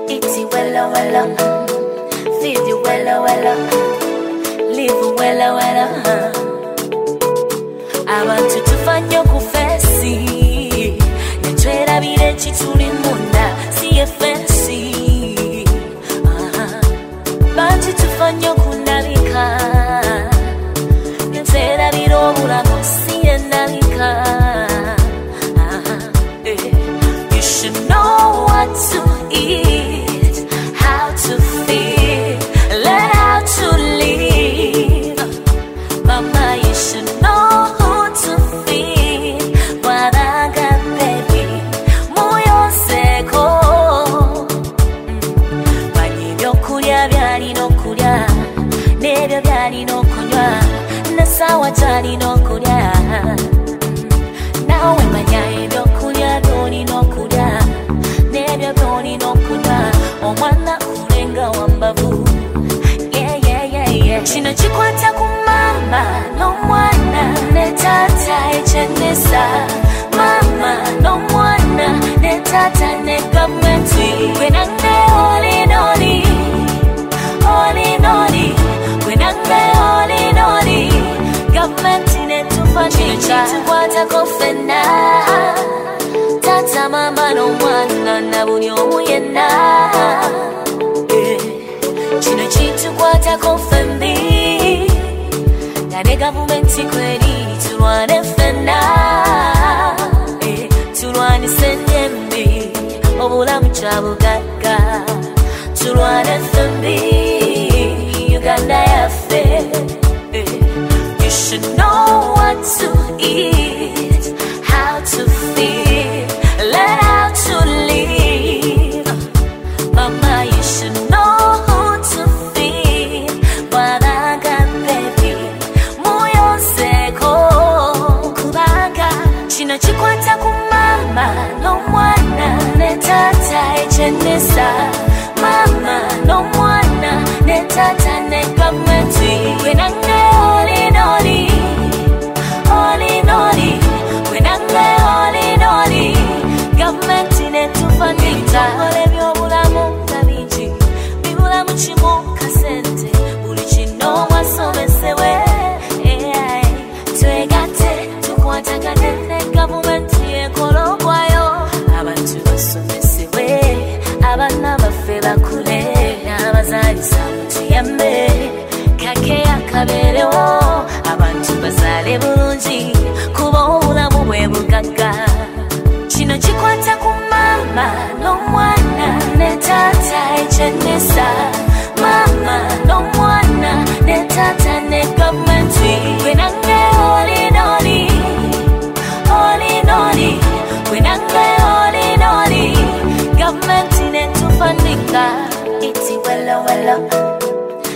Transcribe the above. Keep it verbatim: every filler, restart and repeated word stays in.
Eat it wella wella, feed you wella wella, live wella wella. Abantu tufanye kufesi, netwera birechi tuli munda, siye fancy. Bantu tufanye kunalika, netwera birobula siye nalika. You should know what to eat, how to feel, learn how to live. Mama, you should know who to feed. Wanaga baby, moyo seko. Banyibyo kulya byali nokulya, nebyo byali nokunywa, nasawa tali nokulya. Nawe manya ebyo kulya byoli nokulya, nebyo byoli nokunywa, omwana kulenga wambavu. Yeah, yeah, yeah, yeah. Kino kikwata ku mama n'omwana ne taata ekyenisa. Mama n'omwana ne taata ne gavumenti. Gwe nange oli n'oli, oli n'oli. Gwe nange oli n'oli, gavumenti ne tufanika. Tukwatako ffenna, taata mama n'omwana na buli omu yenna. Kino kitukwatako ffembi, nga ne gavumenti kweri tulwane ffenna. Tulwanise ennyembi, obulamu kya bugagga. Tulwane ffembi, Uganda yaffe. You should know what to eat, how to feel, learn how to live. Mama, you should know who to feed. Wanaga baby, moyo seko. Kubanga kino kikwata ku mama n'omwana ne taata ekyenisa. Mama n'omwana ne taata ne gavumenti. Gwe nange oli n'oli, oli n'oli. Gwe nange oli n'oli, gavumenti ne tufanika. Ebitongole by'obulamu nga bingi, bibulamu kimu.